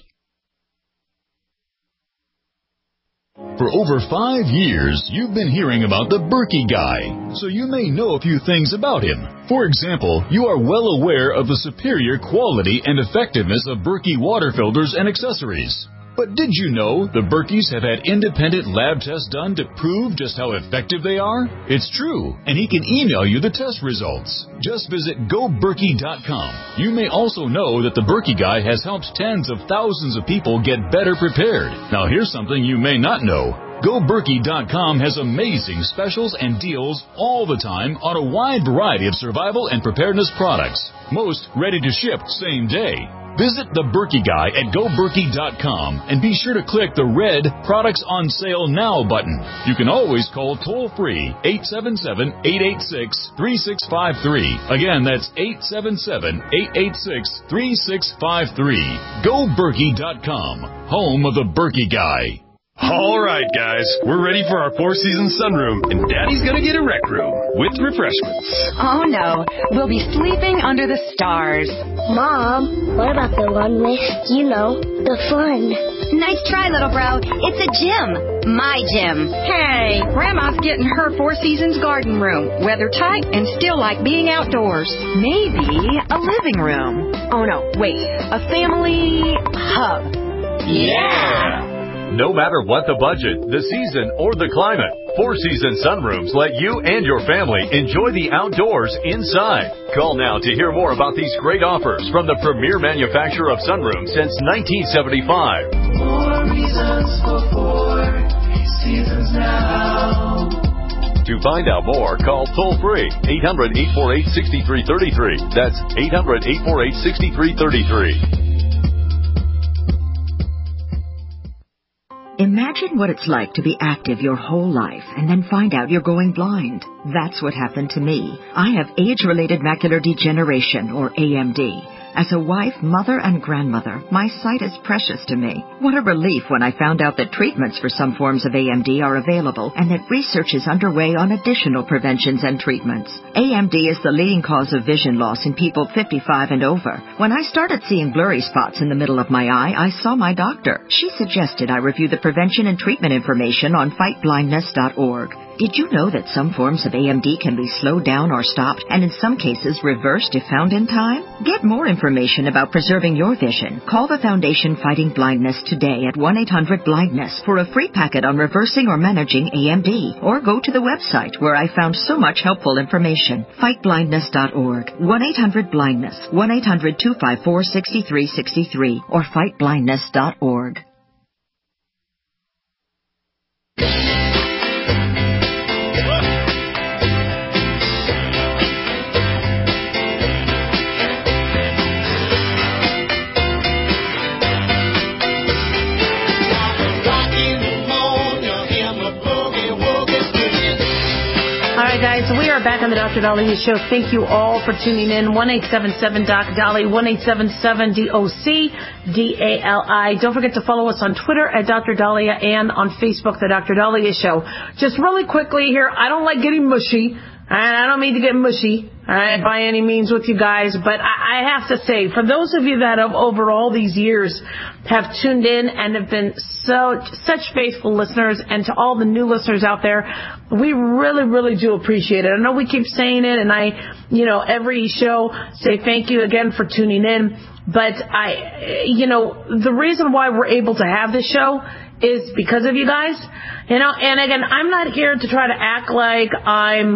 For over five years, you've been hearing about the Berkey Guy, so you may know a few things about him. For example, you are well aware of the superior quality and effectiveness of Berkey water filters and accessories. But did you know the Berkeys have had independent lab tests done to prove just how effective they are? It's true, and he can email you the test results. Just visit go berkey dot com. You may also know that the Berkey Guy has helped tens of thousands of people get better prepared. Now here's something you may not know. go berkey dot com has amazing specials and deals all the time on a wide variety of survival and preparedness products. Most ready to ship same day. Visit the Berkey Guy at go berkey dot com and be sure to click the red Products on Sale Now button. You can always call toll-free eight seven seven, eight eight six, three six five three. Again, that's eight seven seven, eight eight six, three six five three. go berkey dot com, home of the Berkey Guy. All right, guys, we're ready for our Four Seasons sunroom, and Daddy's gonna get a rec room with refreshments. Oh no, we'll be sleeping under the stars. Mom, what about the one with, you know, the fun? Nice try, little bro. It's a gym. My gym. Hey, Grandma's getting her Four Seasons garden room. Weather tight and still like being outdoors. Maybe a living room. Oh no, wait, a family hub. Yeah! No matter what the budget, the season, or the climate, Four Seasons sunrooms let you and your family enjoy the outdoors inside. Call now to hear more about these great offers from the premier manufacturer of sunrooms since nineteen seventy-five. More reasons for Four Seasons now. To find out more, call toll-free eight hundred, eight four eight, six three three three. That's eight hundred, eight four eight, six three three three. Imagine what it's like to be active your whole life and then find out you're going blind. That's what happened to me. I have age-related macular degeneration, or A M D. As a wife, mother, and grandmother, my sight is precious to me. What a relief when I found out that treatments for some forms of A M D are available and that research is underway on additional preventions and treatments. A M D is the leading cause of vision loss in people fifty-five and over. When I started seeing blurry spots in the middle of my eye, I saw my doctor. She suggested I review the prevention and treatment information on fight blindness dot org. Did you know that some forms of A M D can be slowed down or stopped, and in some cases reversed if found in time? Get more information about preserving your vision. Call the Foundation Fighting Blindness today at one eight hundred blindness for a free packet on reversing or managing A M D. Or go to the website where I found so much helpful information. fight blindness dot org, one eight hundred blindness, one eight hundred, two five four, six three six three, or fight blindness dot org. Guys, we are back on the Doctor Dahlia Show. Thank you all for tuning in. one eight seven seven doc Dali, one eight seven seven D O C D A L I. Don't forget to follow us on Twitter at Doctor Dahlia and on Facebook, the Doctor Dahlia Show. Just really quickly here, I don't like getting mushy. I don't mean to get mushy, all right, by any means with you guys, but I, I have to say, for those of you that have over all these years have tuned in and have been so such faithful listeners, and to all the new listeners out there, we really, really do appreciate it. I know we keep saying it, and I, you know, every show say thank you again for tuning in. But I, you know, the reason why we're able to have this show is because of you guys. You know, and again, I'm not here to try to act like I'm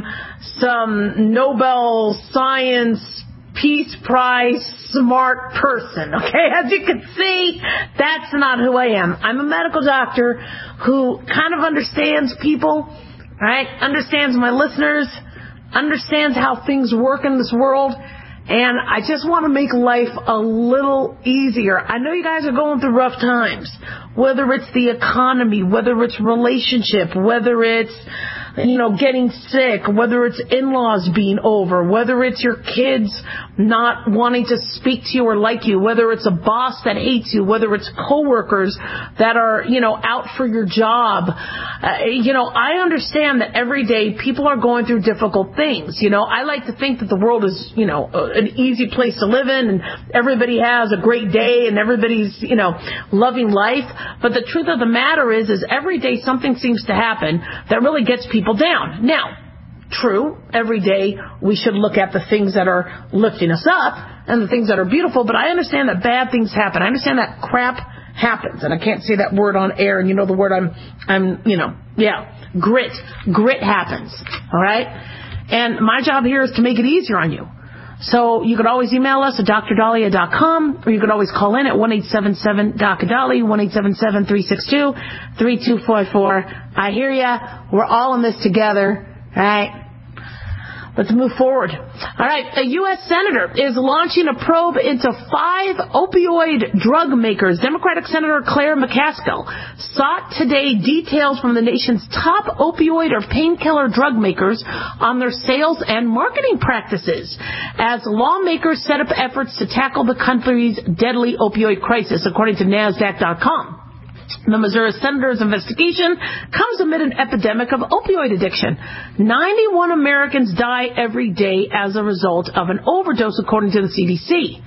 some Nobel Science Peace Prize smart person, okay? As you can see, that's not who I am. I'm a medical doctor who kind of understands people, right? Understands my listeners, understands how things work in this world, and I just want to make life a little easier. I know you guys are going through rough times, whether it's the economy, whether it's relationship, whether it's, you know, getting sick, whether it's in-laws being over, whether it's your kids not wanting to speak to you or like you, whether it's a boss that hates you, whether it's coworkers that are, you know, out for your job. Uh, you know, I understand that every day people are going through difficult things. You know, I like to think that the world is, you know, an easy place to live in and everybody has a great day and everybody's, you know, loving life. But the truth of the matter is, is every day something seems to happen that really gets people down. Now, true, every day we should look at the things that are lifting us up and the things that are beautiful, but I understand that bad things happen. I understand that crap happens, and I can't say that word on air, and you know the word I'm, I'm, you know, yeah, grit. Grit happens, all right? And my job here is to make it easier on you. So you could always email us at d r dahlia dot com, or you could always call in at one eight seven seven D O C K D A L I, one eight seven seven, three six two, three two four four. I hear ya. We're all in this together, right? Let's move forward. All right, a U S senator is launching a probe into five opioid drug makers. Democratic Senator Claire McCaskill sought today details from the nation's top opioid or painkiller drug makers on their sales and marketing practices as lawmakers set up efforts to tackle the country's deadly opioid crisis, according to NASDAQ dot com. The Missouri senator's investigation comes amid an epidemic of opioid addiction. ninety-one Americans die every day as a result of an overdose, according to the C D C.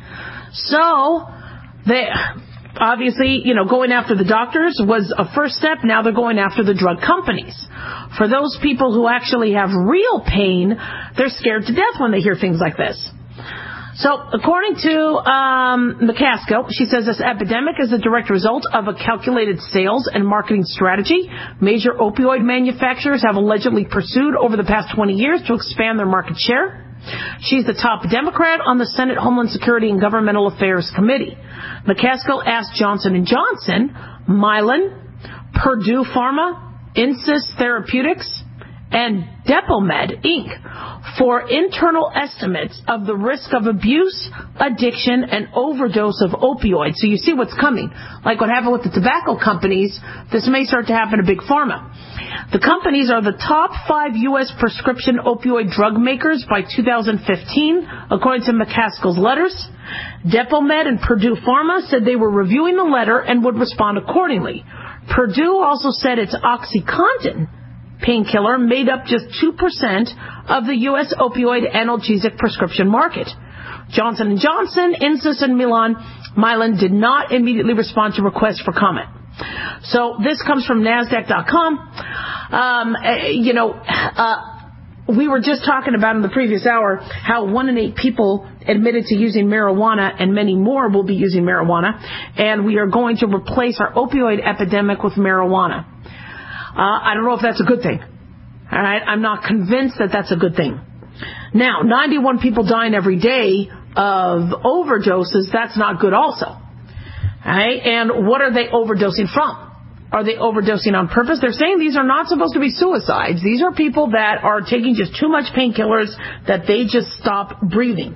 So, they, obviously, you know, going after the doctors was a first step. Now they're going after the drug companies. For those people who actually have real pain, they're scared to death when they hear things like this. So, according to um, McCaskill, she says this epidemic is a direct result of a calculated sales and marketing strategy major opioid manufacturers have allegedly pursued over the past twenty years to expand their market share. She's the top Democrat on the Senate Homeland Security and Governmental Affairs Committee. McCaskill asked Johnson and Johnson, Mylan, Purdue Pharma, Insys Therapeutics, and Depomed, Incorporated for internal estimates of the risk of abuse, addiction, and overdose of opioids. So you see what's coming. Like what happened with the tobacco companies, this may start to happen to Big Pharma. The companies are the top five U S prescription opioid drug makers by two thousand fifteen, according to McCaskill's letters. Depomed and Purdue Pharma said they were reviewing the letter and would respond accordingly. Purdue also said its OxyContin painkiller made up just two percent of the U S opioid analgesic prescription market. Johnson and Johnson, Insys, and Milan, Mylan did not immediately respond to requests for comment. So this comes from NASDAQ dot com. Um, you know, uh, we were just talking about in the previous hour how one in eight people admitted to using marijuana and many more will be using marijuana, and we are going to replace our opioid epidemic with marijuana. Uh, I don't know if that's a good thing. All right, I'm not convinced that that's a good thing. Now, ninety-one people dying every day of overdoses, that's not good also. All right, and what are they overdosing from? Are they overdosing on purpose? They're saying these are not supposed to be suicides. These are people that are taking just too much painkillers that they just stop breathing.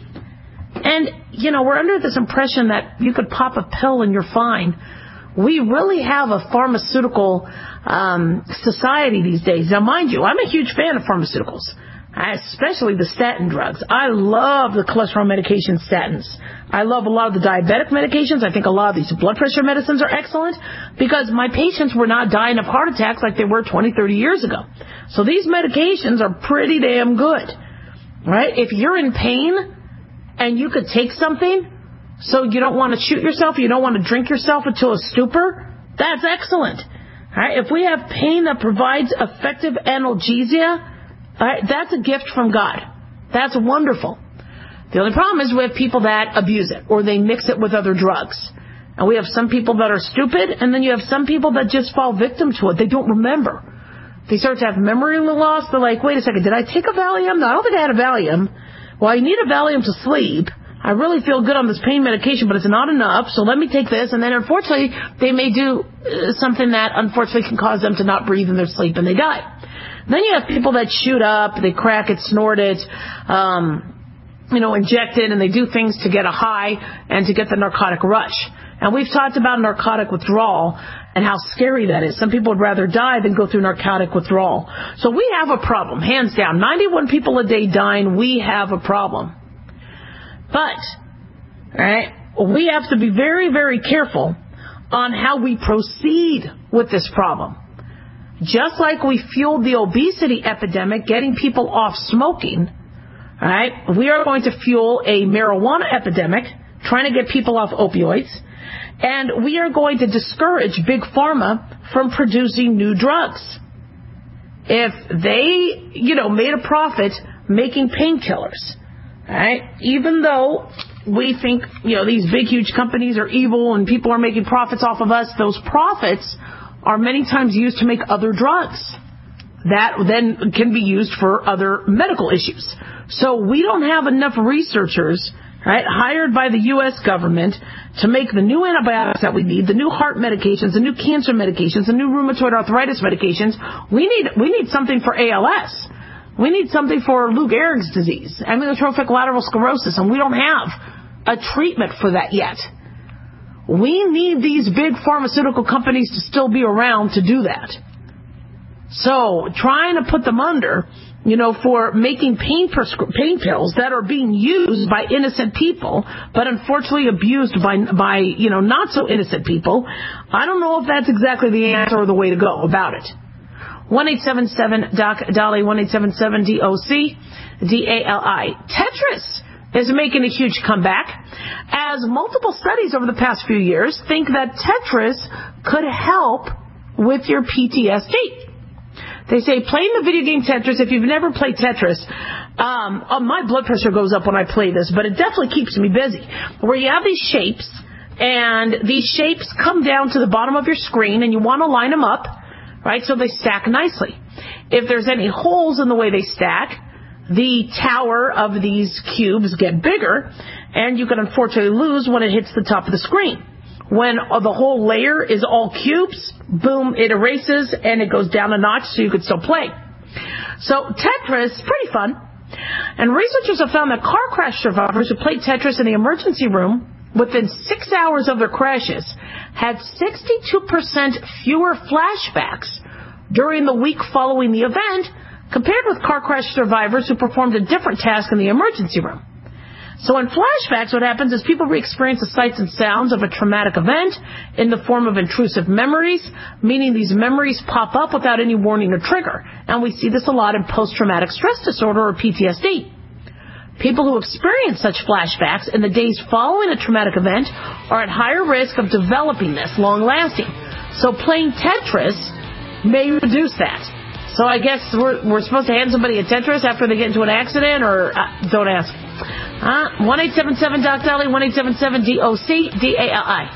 And, you know, we're under this impression that you could pop a pill and you're fine. We really have a pharmaceutical um, society these days. Now, mind you, I'm a huge fan of pharmaceuticals, especially the statin drugs. I love the cholesterol medication statins. I love a lot of the diabetic medications. I think a lot of these blood pressure medicines are excellent because my patients were not dying of heart attacks like they were twenty, thirty years ago. So these medications are pretty damn good, right? If you're in pain and you could take something so you don't want to shoot yourself, you don't want to drink yourself into a stupor, that's excellent. All right? If we have pain that provides effective analgesia, all right, that's a gift from God. That's wonderful. The only problem is we have people that abuse it or they mix it with other drugs. And we have some people that are stupid, and then you have some people that just fall victim to it. They don't remember. They start to have memory loss. They're like, wait a second, did I take a Valium? No, I don't think I had a Valium. Well, I need a Valium to sleep. I really feel good on this pain medication, but it's not enough, so let me take this. And then, unfortunately, they may do uh, something that, unfortunately, can cause them to not breathe in their sleep, and they die. Then you have people that shoot up, they crack it, snort it, um, you know, inject it, and they do things to get a high and to get the narcotic rush. And we've talked about narcotic withdrawal and how scary that is. Some people would rather die than go through narcotic withdrawal. So we have a problem, hands down. ninety-one people a day dying, we have a problem. But, all right, we have to be very, very careful on how we proceed with this problem. Just like we fueled the obesity epidemic, getting people off smoking, all right, we are going to fuel a marijuana epidemic, trying to get people off opioids, and we are going to discourage Big Pharma from producing new drugs. If they, you know, made a profit making painkillers, right? Even though we think, you know, these big, huge companies are evil and people are making profits off of us, those profits are many times used to make other drugs that then can be used for other medical issues. So we don't have enough researchers, right, hired by the U S government to make the new antibiotics that we need, the new heart medications, the new cancer medications, the new rheumatoid arthritis medications. We need, we need something for A L S. We need something for Lou Gehrig's disease, amyotrophic lateral sclerosis, and we don't have a treatment for that yet. We need these big pharmaceutical companies to still be around to do that. So trying to put them under, you know, for making pain prescri- pain pills that are being used by innocent people, but unfortunately abused by, by, you know, not so innocent people, I don't know if that's exactly the answer or the way to go about it. one eight seven seven D O C Dolly, one eight seven seven D O C D A L I. Tetris is making a huge comeback, as multiple studies over the past few years think that Tetris could help with your P T S D. They say playing the video game Tetris, if you've never played Tetris, um, uh, my blood pressure goes up when I play this, but it definitely keeps me busy. Where you have these shapes, and these shapes come down to the bottom of your screen, and you want to line them up, right, so they stack nicely. If there's any holes in the way they stack, the tower of these cubes get bigger, and you can unfortunately lose when it hits the top of the screen. When the whole layer is all cubes, boom, it erases, and it goes down a notch so you can still play. So Tetris is pretty fun. And researchers have found that car crash survivors who played Tetris in the emergency room within six hours of their crashes had sixty-two percent fewer flashbacks during the week following the event compared with car crash survivors who performed a different task in the emergency room. So in flashbacks, what happens is people re-experience the sights and sounds of a traumatic event in the form of intrusive memories, meaning these memories pop up without any warning or trigger. And we see this a lot in post-traumatic stress disorder or P T S D. People who experience such flashbacks in the days following a traumatic event are at higher risk of developing this long-lasting. So playing Tetris may reduce that. So I guess we're, we're supposed to hand somebody a Tetris after they get into an accident, or uh, don't ask. Uh, one eight seven seven D O C Dolly, one eight seven seven D O C D A L I.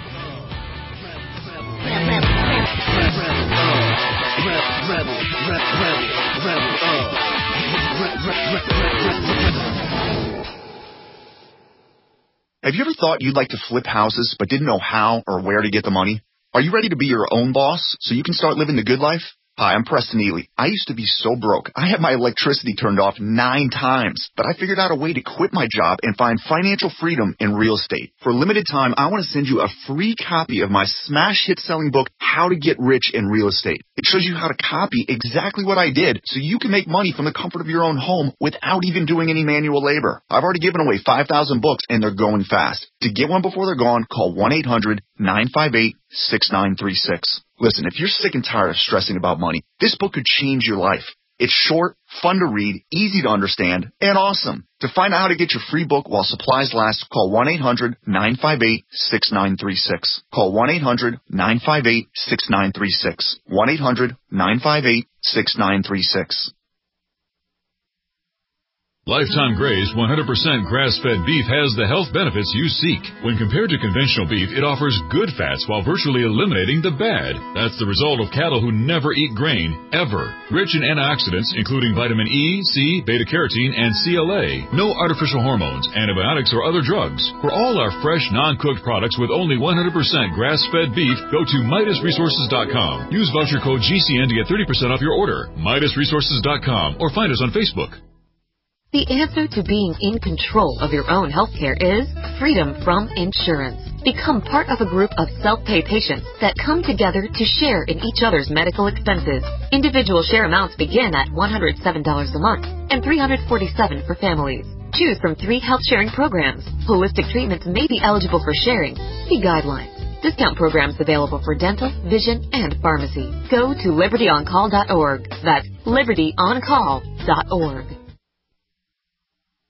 Have you ever thought you'd like to flip houses but didn't know how or where to get the money? Are you ready to be your own boss so you can start living the good life? Hi, I'm Preston Ely. I used to be so broke. I had my electricity turned off nine times, but I figured out a way to quit my job and find financial freedom in real estate. For a limited time, I want to send you a free copy of my smash hit selling book, How to Get Rich in Real Estate. It shows you how to copy exactly what I did so you can make money from the comfort of your own home without even doing any manual labor. I've already given away five thousand books and they're going fast. To get one before they're gone, call one eight hundred nine five eight six nine three six. Listen, if you're sick and tired of stressing about money, this book could change your life. It's short, fun to read, easy to understand, and awesome. To find out how to get your free book while supplies last, call one eight hundred nine five eight six nine three six. Call one eight hundred nine five eight six nine three six. one eight hundred nine five eight six nine three six. Lifetime Gray's one hundred percent grass-fed beef has the health benefits you seek. When compared to conventional beef, it offers good fats while virtually eliminating the bad. That's the result of cattle who never eat grain, ever. Rich in antioxidants, including vitamin E, C, beta-carotene, and C L A. No artificial hormones, antibiotics, or other drugs. For all our fresh, non-cooked products with only one hundred percent grass-fed beef, go to Midas Resources dot com. Use voucher code G C N to get thirty percent off your order. Midas Resources dot com or find us on Facebook. The answer to being in control of your own healthcare is freedom from insurance. Become part of a group of self-pay patients that come together to share in each other's medical expenses. Individual share amounts begin at one hundred seven dollars a month and three hundred forty-seven dollars for families. Choose from three health sharing programs. Holistic treatments may be eligible for sharing. See guidelines. Discount programs available for dental, vision, and pharmacy. Go to liberty on call dot org. That's liberty on call dot org.